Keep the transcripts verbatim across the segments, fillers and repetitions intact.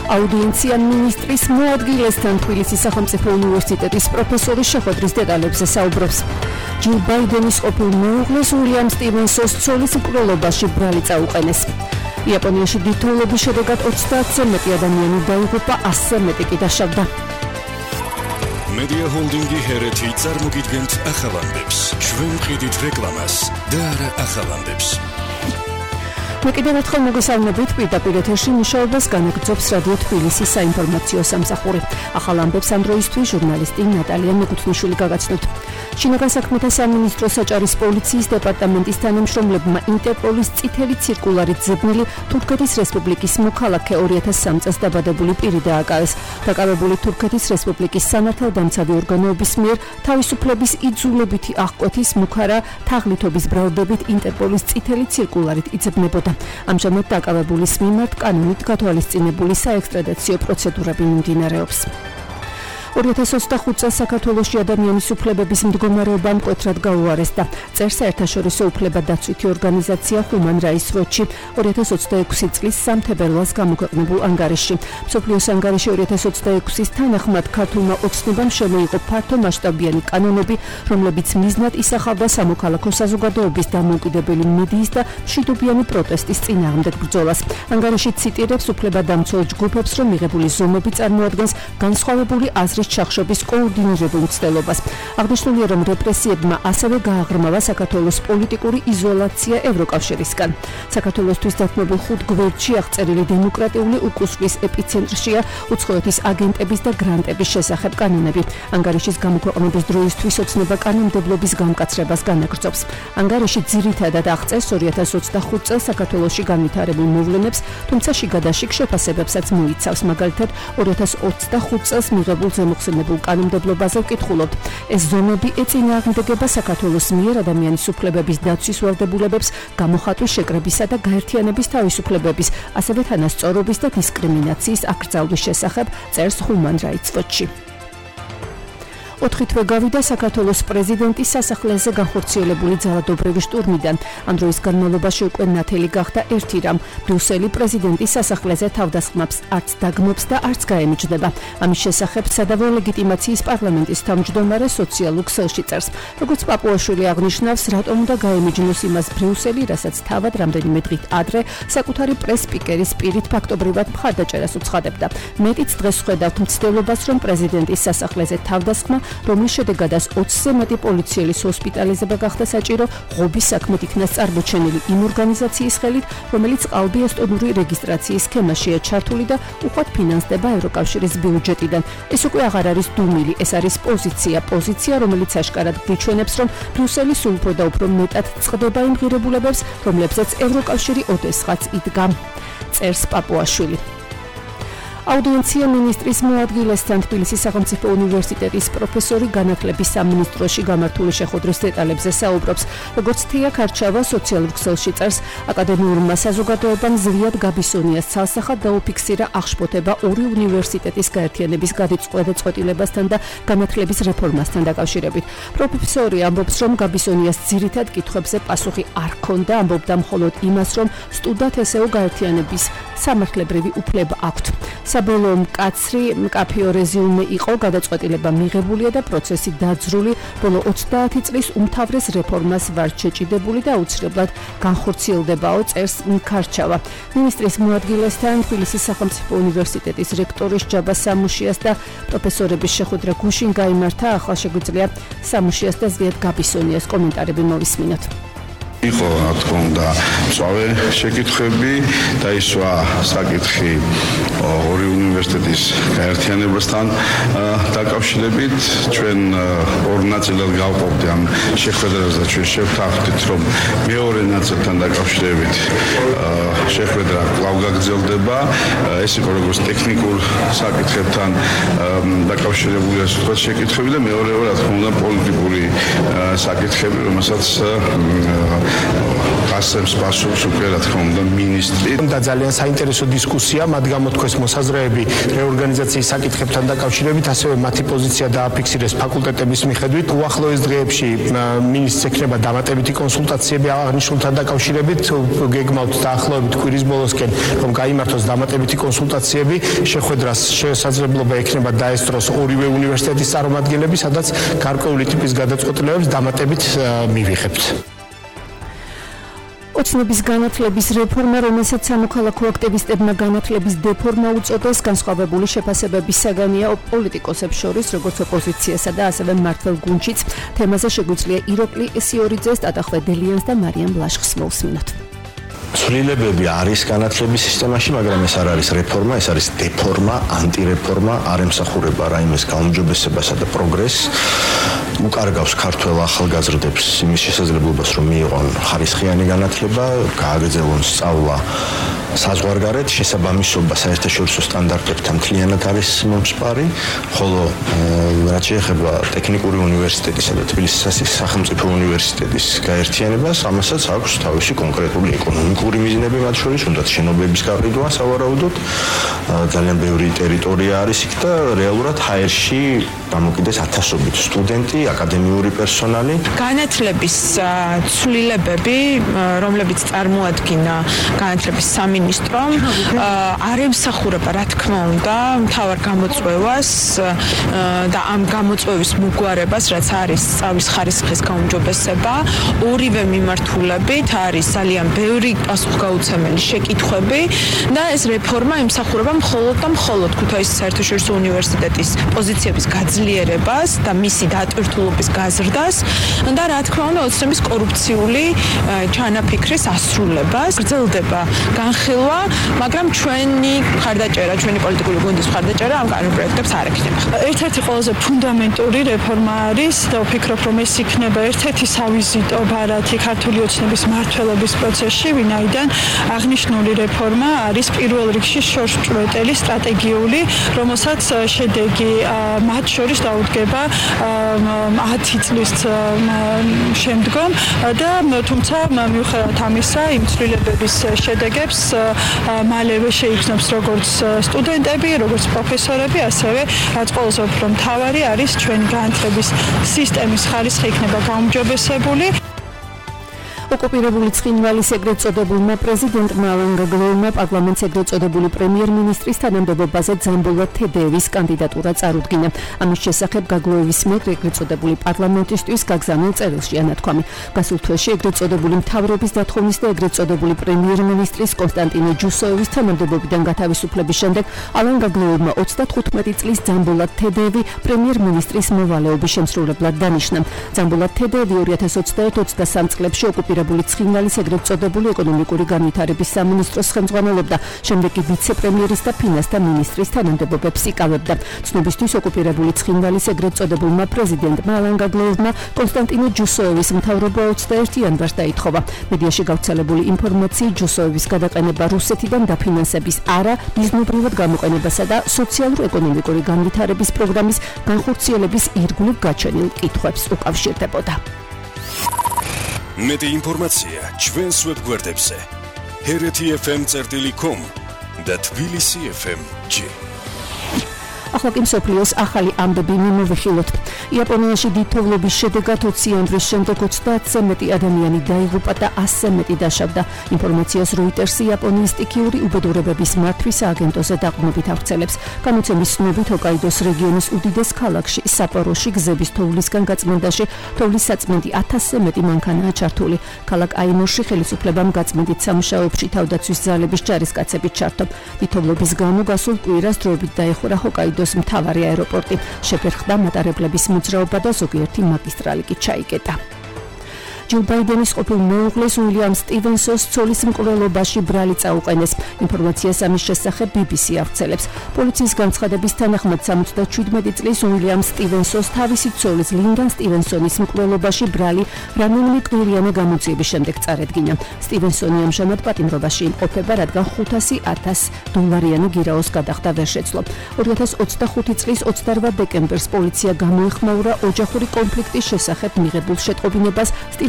აუდიენცია მინისტრის მოადგილესთან თბილისის სახელმწიფო უნივერსიტეტის პროფესორი შეხვედრის დეტალებზე საუბრობს. ჯილ ბაიდენის ყოფილ მეუღლეს უილიამ სტივენსონს ცოლის მკვლელობაში ბრალი წაუყენეს. იაპონიაში დიდთოვლების შედეგად ოცდაათზე მეტი ადამიანი დაიღუპა, ასზე მეტი კი დაშავდა. Media Holdingi Hereti წარმოგიდგენთ ახალამდებს. ჩვენ ვყიდით რეკლამას და არა ახალამდებს. მე კიდევ ერთხელ მოგესალმებით პირდაპირ ეთერში მუშაობას განაგრძობს რადიო თბილისის საინფორმაციო სამსახური. ახალ ამბებს ამ დროისთვის ჟურნალისტი ნატალია მეკუთვნიშვილი გაგაცნობთ. შინაგან საქმეთა სამინისტროს საჭარის პოლიციის დეპარტამენტის თანამშრომლებმა ინტერპოლის წითელი ცირკულარით ძებნილი თურქეთის რესპუბლიკის მოქალაქე ორი ათას სამი წელს დაბადებული პირი დააკავეს. დაკავებული თურქეთის რესპუბლიკის სამართალდამცავი ორგანოების მიერ თავისუფლების იძულებითი აღკვეთის მუქარა თაღლითობის ბრალდებით ინტერპოლის წითელი ცირკულარით იძებნებოდა. ამჟამად დაკავებულის მიმართ კანონით გათვალისწინებული საექსტრადაციო პროცედურები მიმდინარეობს. ორი ათას ოცდახუთ წელს საქართველოში ადამიანის უფლებების მდგომარეობა მკვეთრად გაუარესდა. წერს საერთაშორისო უფლებადაცვითი ორგანიზაცია Human Rights Watch ორი ათას ოცდაექვსი წლის სამ თებერვალს გამოქვეყნებულ ანგარიშში. მსოფლიოს ანგარიში ორი ათას ოცდაექვსის თანახმად ქართულმა ოცნებამ შემოიღო ფართომასშტაბიანი კანონები, რომლებიც მიზნად ისახავდა სამოქალაქო საზოგადოების დამოუკიდებელი მედიის და მშვიდობიანი პროტესტის წინააღმდეგ ბრძოლას. ანგარიში ციტირებს უფლებადამცველ ჯგუფებს, რომ მიღებული ზომები წარმოადგენს განსხვავებული აზრის ჩახშობის კოორდინირებულ მცდელობას. აღნიშნულია, რომ რეპრესიებმა ასევე გააღრმავა საქართველოს პოლიტიკური იზოლაცია ევროკავშირისგან. საქართველოსთვის დათმობილ ხუთ გვერდში აღწერილი დემოკრატიული უკუსვლის ეპიცენტრშია უცხოეთის აგენტების და გრანტების შესახებ კანონები. ანგარიშის გამოქვეყნების დროისთვის ოცნება კანონმდებლობის გამკაცრებას განაგრძობს. ანგარიში ძირითადად აღწერს ორი ათას ოცდახუთ წელს საქართველოში განვითარებულ მოვლენებს, თუმცა შიგადაშიგ შეფასებებსაც მოიცავს. მაგალითად, ორი ათას ოცდახუთ წელს მიღებულ მოხსენებულ კანონმდებლობაზე ვკითხულობთ. ეს ზომები ეწინააღმდეგება საქართველოს მიერ ადამიანის უფლებების დაცვის ვალდებულებებს, გამოხატვის შეკრებისა და გაერთიანების თავისუფლებების, ასევე თანასწორობის და დისკრიმინაციის აკრძალვის შესახებ წერს Human Rights Watch. ოთხი თვე გავიდა საქართველოს პრეზიდენტის სასახლეზე განხორციელებული ძალადობრივი შტურმიდან. ამ დროის განმავლობაში უკვე ნათელი გახდა ერთი რამ. ბრიუსელი პრეზიდენტის სასახლეზე თავდასხმებს არც დაგმობს და არც გაემიჯნება. ამის შესახებ სადავო ლეგიტიმაციის პარლამენტის თავმჯდომარე სოციალურ ქსელში წერს. როგორც პაპუაშვილი აღნიშნავს, რატომ უნდა გაემიჯნოს იმას ბრიუსელი, რასაც თავად რამდენიმე დღით ადრე საკუთარი პრეს-სპიკერის პირით ფაქტობრივად მხარდაჭერას უცხადებდა. მეტიც დღეს ხედავთ მცდელობას, რომ პრეზიდენტის სასახლეზე თავდასხმა, რომლის შედეგადაც ოცზე მეტი პოლიციელის ჰოსპიტალიზება გახდა საჭირო, ღობის საქმედ იქნა წარმოჩენილი იმ ორგანიზაციის ხელით, რომელიც ყალბიასტონური რეგისტრაციის სქემაშია ჩართული და უხვად ფინანსდება ევროკავშირის ბიუჯეტიდან. ეს უკვე აღარ არის დუმილი, ეს არის პოზიცია, პოზიცია, რომელიც აშკარად გვიჩვენებს, რომ ბრიუსელი სულ უფრო და უფრო მეტად წყდება იმ ღირებულებებს, რომლებზეც ევროკავშირი ოდესღაც იდგა. წერს პაპუაშვილი. აუდიენცია მინისტრის მოადგილესთან თბილისის სახელმწიფო უნივერსიტეტის პროფესორი განათლების სამინისტროში გამართული შეხვედრის დეტალებზე საუბრობს. როგორც თია ქარჩავა სოციალურ ქსელში წერს, აკადემიურმა საზოგადოებამ ზრიად გაბისონიას ცალსახად დაუფიქსირა აღშფოთება ორი უნივერსიტეტის გაერთიანების გადაწყვეტილებასთან და განათლების რეფორმასთან დაკავშირებით. პროფესორი ამბობს, რომ გაბისონიას ძირითად კითხვებზე პასუხი არ ჰქონდა, ამბობდა მხოლოდ იმას, რომ სტუდენტ ესეო გაერთიანების სამართლებრივი უფლება აქვთ. საბოლოო მკაცრი მკაფიო რეზიუმე იყო, გადაწყვეტილება მიღებულია და პროცესი დაძრული, ბოლო ოცდაათი წლის უმთავრეს რეფორმას ვართ შეჭიდებული და აუცილებლად განხორციელდებაო, წერს ქარჩავა. მინისტრის მოადგილესთან თბილისის სახელმწიფო უნივერსიტეტის რექტორის ჯაბა სამუშიას და პროფესორების შეხვედრა გუშინ გაიმართა. ახლა შეგვიძლია სამუშიას და ზრიად გაბისონიას კომენტარები მოვისმინოთ. იყო რა თქმა უნდა მწვავე შეკითხვები, დაისვა საკითხი ორი უნივერსიტეტის გაერთიანებასთან დაკავშირებით. ჩვენ ორ ნაწილად გავყოფთ ამ შეხვედრას და ჩვენ შევთანხმდით, რომ მეორე ნაწილთან დაკავშირებით შეხვედრა კვლავ გაგრძელდება. ეს იყო როგორც ტექნიკურ საკითხებთან დაკავშირებული შეკითხვები და მეორე რა თქმა უნდა პოლიტიკური საკითხები, რომელსაც გასცემს პასუხს უკვე რა თქმა უნდა მინისტრი. და ძალიან საინტერესო დისკუსია, მათ გამოთქვეს მოსაზრეები რეორგანიზაციის საკითხებთან დაკავშირებით, ასევე მათი პოზიცია დააფიქსირეს ფაკულტეტების მიხედვით. უახლოეს დღეებში მინისტრს ექნება დამატებითი კონსულტაციები აღნიშნულთან დაკავშირებით. გეგმავთ დაახლოებით კვირის ბოლოსკენ, რომ გაიმართოს დამატებითი კონსულტაციები, შეხვედრას შესაძლებლობა ექნება დაესწროს ორივე უნივერსიტეტის წარმომადგენლები, სადაც გარკვეული ტიპის გადაწყვეტილებებს დამატებით მივიღებთ. ოცნების განათლების რეფორმა, რომელსაც სამოქალაქო აქტივისტებმა განათლების დეფორმა უწოდეს, განსხვავებული შეფასებების საგანია პოლიტიკოსებს შორის, როგორც ოპოზიციასა და ასევე მმართველ გუნდშიც. თემაზე შეგვიძლია იროკლი ესიორიძეს, ტატა ხვედელიანს და მარიამ ბლაშხს მოვსმინოთ. ცვლილებები არის განათლების სისტემაში, მაგრამ ეს არ არის რეფორმა, ეს არის დეფორმა, ანტირეფორმა, არ ემსახურება რაიმეს გაუმჯობესებასა და პროგრესს. უკარგავს ქართველ ახალგაზრდებს იმის შესაძლებლობას, რომ მიიღონ ხარისხიანი განათლება, გააგრძელონ სწავლა საზღვარგარეთ, შესაბამისობა საერთაშორისო სტანდარტებთან მთლიანად არის მომსპარი, ხოლო რაც შეეხება ტექნიკური უნივერსიტეტისა და თბილისის სახელმწიფო უნივერსიტეტის გაერთიანებას, ამასაც აქვს თავისი კონკრეტული ეკონომიკური მიზნები, მათ შორის უნდათ შენობების გაყიდვა სავარაუდოდ, ძალიან ბევრი ტერიტორია არის იქ და რეალურად ჰაერში დამოკიდეს ათასობით სტუდენტი, აკადემიური პერსონალი. განათლების ცვლილებები, რომლებიც წარმოადგინა განათლების სამინისტრომ, არ ემსახურება, რა თქმა უნდა, მთავარ გამოწვევას და ამ გამოწვევის მოგვარებას, რაც არის სწავლის ხარისხის გაუმჯობესება. ორივე მიმართულებით არის ძალიან ბევრი პასუხგაუცემელი შეკითხვები და ეს რეფორმა ემსახურება მხოლოდ და მხოლოდ ქუთაისის საერთაშორისო უნივერსიტეტის პოზიციების გაძლიერებას და მისი დატვირთულობის გაზრდას და რა თქმა უნდა ოცნების კორუფციული ჩანაფიქრის ასრულებას. გრძელდება განხილვა, მაგრამ ჩვენი მხარდაჭერა, ჩვენი პოლიტიკური გუნდის მხარდაჭერა ამ კანონპროექტებს არ ექნება. ერთ-ერთი ყველაზე ფუნდამენტური რეფორმა არის და ვფიქრობ, რომ ეს იქნება ერთ-ერთი სავიზიტო ბარათი ქართული ოცნების მმართველობის პროცესში, ვინაიდან აღნიშნული რეფორმა არის პირველ რიგში შორსჭვრეტელი სტრატეგიული, რომელსაც შედეგი მათ შორის დაუდგება ათი წლის შემდგომ და თუმცა მიუხედავად ამისა, იმ ცვლილებების შედეგებს მალევე შეიგრძნობს როგორც სტუდენტები, როგორც პროფესორები, ასევე რაც ყველაზე უფრო მთავარი არის ჩვენი განათლების სისტემის ხარისხი იქნება გაუმჯობესებული. ოკუპირებული ცხინვალის ეგრეთ წოდებულმა პრეზიდენტმა ალან გაგლოევმა პარლამენტს ეგრეთ წოდებული პრემიერ-მინისტრის თანამდებობაზე ძამბულა თედეევის კანდიდატურა წარუდგინა. ამის შესახებ გაგლოევის მიერ ეგრეთ წოდებული პარლამენტისთვის გაგზავნილ წერილში ანათქვამი. გასულ თვეში ეგრეთ წოდებული მთავრობის დათხოვნის და ეგრეთ წოდებული პრემიერ-მინისტრის კონსტანტინე ჯუსოევის თანამდებობიდან გათავისუფლების შემდეგ ალან გაგლოევმა ოცდათხუთმეტი წლის ძამბულა თედეევი პრემიერ-მინისტრის მოვალეობის შემსრულებლად დანიშნა. ძამბულა თედეევი ორი ათას ოცდაერთი ოცდასამი წლებში ოკუპირებული ცხინვალის ეგრეთ წოდებული ეკონომიკური განვითარების სამინისტროს ხელმძღვანელობდა, შემდეგ კი ვიცე-პრემიერის და ფინანსთა მინისტრის თანამდებობებს იკავებდა. ცნობისთვის ოკუპირებული ცხინვალის ეგრეთ წოდებულმა პრეზიდენტმა ალან გაგლოევმა კონსტანტინე ჯუსოევის მთავრობა ოცდაერთი იანვარს დაითხოვა. მედიაში გავრცელებული ინფორმაციით ჯუსოევის გადაყენება რუსეთიდან დაფინანსების არა, მიზნობრივად გამოყენებასა და სოციალურ-ეკონომიკური განვითარების პროგრამის განხორციელების ირგვლივ გაჩენილ კითხვებს უკავშირდებოდა. მეტი ინფორმაცია ჩვენს ვებგვერდებზე ჰერეთი ეფ ემ წერტილი კომ და თბილისი ეფ ემ ჯი. ახლა კი მსოფლიოს ახალი ამბები მიმოვიხილოთ. იაპონიაში დიდთოვლობის შედეგად ოცი იანვრის შემდეგ ოცდაათზე მეტი ადამიანი დაიღუპა და ასზე მეტი დაშავდა. ინფორმაციას როიტერსი იაპონიის სტიქიური უბედურებების მართვის სააგენტოზე დაყრდნობით ავრცელებს. განუცემის ცნობით ჰოკაიდოს რეგიონის უდიდეს ქალაქში საპოროში გზების თოვლისგან გაწმენდაში თოვლის საწმენდი ათასზე მეტი მანქანაა ჩართული. ქალაქ აინოში ხელისუფლებამ გაწმენდით სამუშაოებში თავდაცვის ძალების ჯარისკაცებით ჩართო. დიდთოვლობის გამო გასულ კვირას დროებით დაეხურა ჰოკაიდოს მთავარი აეროპორტი. შეფერხდა მატარებლების მოძრაობა და ზოგიერთი მაგისტრალი კი ჩაიკეტა. ჯო ბაიდენის ყოფილ მეუღლეს უილიამ სტივენსონს ცოლის მკვლელობაში ბრალი წაუყენეს. ინფორმაციას ამის შესახებ ბი ბი სი ავრცელებს. პოლიციის განცხადების თანახმად სამოცდაშვიდმეტი წლის უილიამ სტივენსონს თავისი ცოლის ლინდან სტივენსონის მკვლელობაში ბრალი რამდენიმე კვირიანი გამოძიების შემდეგ წარედგინა. სტივენსონი ამჟამად პატიმრობაში იმყოფება, რადგან ხუთასი ათას დოლარიანი გირაოს გადახდა ვერ შეძლო. ორი ათას ოცდახუთი წლის ოცდაორ დეკემბერს პოლიცია გამოეხმაურა ოჯახური კონფლიქტის შესახებ მიღებულ შეტყობინებას.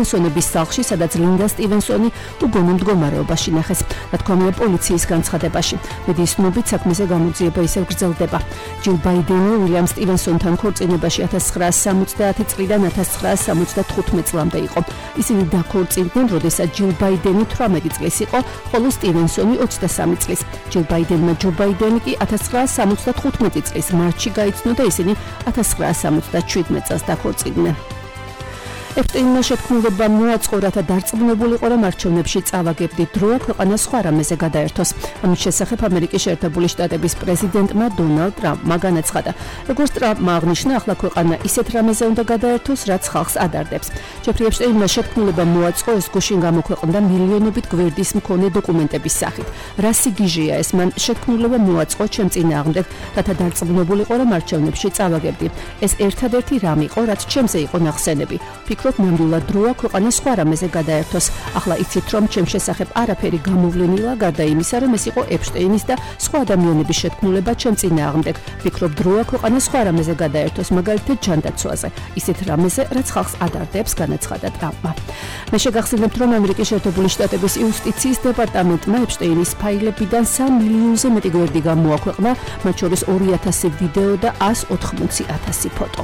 სტივენსონების სახლში, სადაც ლინდა სტივენსონი უგონო მდგომარეობაში ნახეს. რა თქმა უნდა, პოლიციის განცხადებაში მედიის ცნობით საქმეზე გამოძიება ისევ გრძელდება. ჯილ ბაიდენი უილიამ სტივენსონთან ქორწინებაში ათას ცხრაასი სამოცდაათი წლიდან ათას ცხრაასი სამოცდათხუთმეტ წლამდე იყო. ისინი დაქორწინდნენ, როდესაც ჯილ ბაიდენი თვრამეტი წლის იყო, ხოლო სტივენსონი ოცდასამი წლის. ჯილ ბაიდენმა ჯო ბაიდენი კი ათას ცხრაასი სამოცდათხუთმეტი წლის მარტში გაიცნო და ისინი ათას ცხრაასი სამოცდაშვიდმეტ წელს დაქორწინდნენ. ეფტეინმა შეთქმულება მოაწყო, რათა დარწმუნებულიყო, რომ არჩევნებში წავაგებდით დროა ქვეყანას სხვა რამეზე გადაერთოს. ამის შესახებ ამერიკის შეერთებული შტატების პრეზიდენტმა დონალდ ტრამპმა განაცხადა. როგორც ტრამპმა აღნიშნა, ახლა ქვეყანა ისეთ რამეზე უნდა გადაერთოს, რაც ხალხს ადარდებს. ჯეფრი ეფშტეინმა შეთქმულება მოაწყო, ეს გუშინ გამოქვეყნდა მილიონობით გვერდის მქონე დოკუმენტების სახით. რა სიგიჟეა ეს? მან შეთქმულება მოაწყო ჩემ წინააღმდეგ, რათა დარწმუნებულიყო, რომ არჩევნებში წავაგებდი. ეს ერთადერთი რამ იყო, რაც ჩემზე იყო ნახსენები. ვფიქრობ, ნამდვილად დროა ქვეყანა სხვა რამეზე გადაერთოს. ახლა იცით, რომ ჩემ შესახებ არაფერი გამოვლენილა, გარდა იმისა, რომ ეს იყო ეფშტეინის და სხვა ადამიანების შეთქმულება ჩემ წინააღმდეგ. ვფიქრობ, დროა ქვეყანა სხვა რამეზე გადაერთოს, მაგალითად ჯანდაცვაზე, ისეთ რამეზე, რაც ხალხს ადარდებს, განაცხადა ტრამპმა. მე შეგახსენებთ, რომ ამერიკის შეერთებული შტატების იუსტიციის დეპარტამენტმა ეფშტეინის ფაილებიდან სამ მილიონზე მეტი გვერდი გამოაქვეყნა, მათ შორის ორი ათასი ვიდეო და ას ოთხმოცი ათასი ფოტო.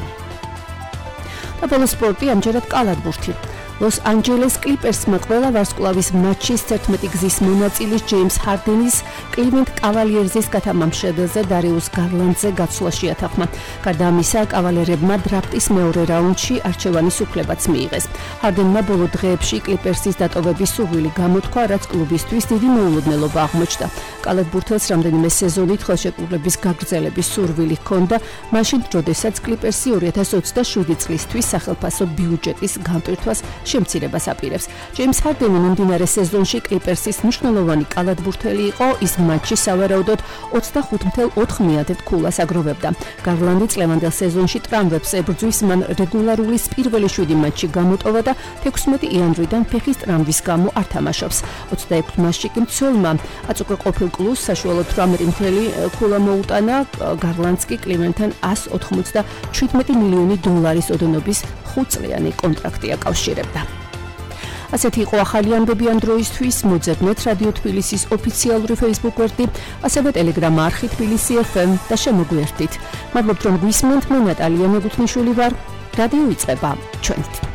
და ბოლოს სპორტი, ამჯერად კალათბურთი. ლოს-ანჯელეს კლიპერსმა ყველა ვარსკვლავის მატჩის ერთმეტი გზის მონაწილის ჯეიმს ჰარდენის კლივლენდ კავალიერზის გათამამ შედელზე დარიუს გარლანდზე გაცვლა შეათანხმა. გარდა ამისა, კავალერებმა დრაფტის მეორე რაუნდში არჩევანის უფლებაც მიიღეს. ჰარდენმა ბოლო დღეებში კლიპერსის დატოვების სურვილი გამოთქვა, რაც კლუბისთვის დიდი მოულოდნელობა აღმოჩნდა. კალათბურთელს რამდენიმე სეზონით ხელშეკრულების გაგრძელების სურვილი ჰქონდა, მაშინ, როდესაც კლიპერსი ორი ათას ოცდაშვიდი წლისთვის სახელფასო ბიუჯეტის გამტვირთვას შემცირებას აპირებს. ჯეიმს ჰარდენი მიმდინარე სეზონში კლიპერსის მნიშვნელოვანი კალათბურთელი იყო, ის მატჩში სავარაუდოდ ოცდახუთ მცდარ ოთხ მიადეთ ქულას აგროვებდა. გარლანდი წლევანდელ სეზონში ტრამვებს ებრძვის, მან რეგულარულის პირველი შვიდი მატჩი გამოტოვა და თექვსმეტი იანვრიდან ფეხის ტრამვის გამო არ თამაშობს. ოცდაექვსი მატჩში კი მცველმა აწუყე ყოფილ კლუბს საშუალოდ თვრამეტი მცველი ქულა მოუტანა. გარლანდს კი კლიმენთან ას ოთხმოცდაშვიდმეტი მილიონი დოლარის ოდენობის ხუთწლიანი კონტრაქტი აკავშირებდა. ასეთი იყო ახალი ამბები ამ დროისთვის. მოძებნეთ რადიო თბილისის ოფიციალური Facebook გვერდი, ასევე Telegram არხი თბილისი ეფ ემ და შემოგვიერთდით. მადლობთ, რომ გვისმენთ. მე ნატალია მეგუთნიშვილი ვარ. რადიო იწყება ჩვენით.